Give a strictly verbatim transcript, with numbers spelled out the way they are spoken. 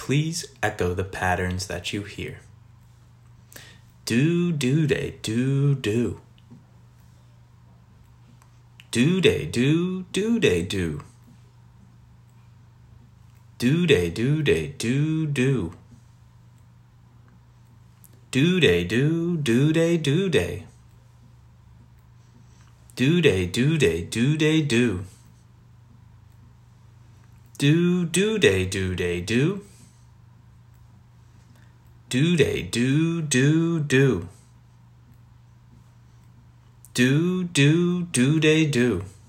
please echo the patterns that you hear. Do, do, day, do, do. Do, day, do, do, day, do. Do, day, do, day, do, do. Do, day, do, do, day, do, day. Do, day, do, day, do, day, do. Do, do, day, do, day, do. Do, day, do, do, do. Do, do, do, day, do.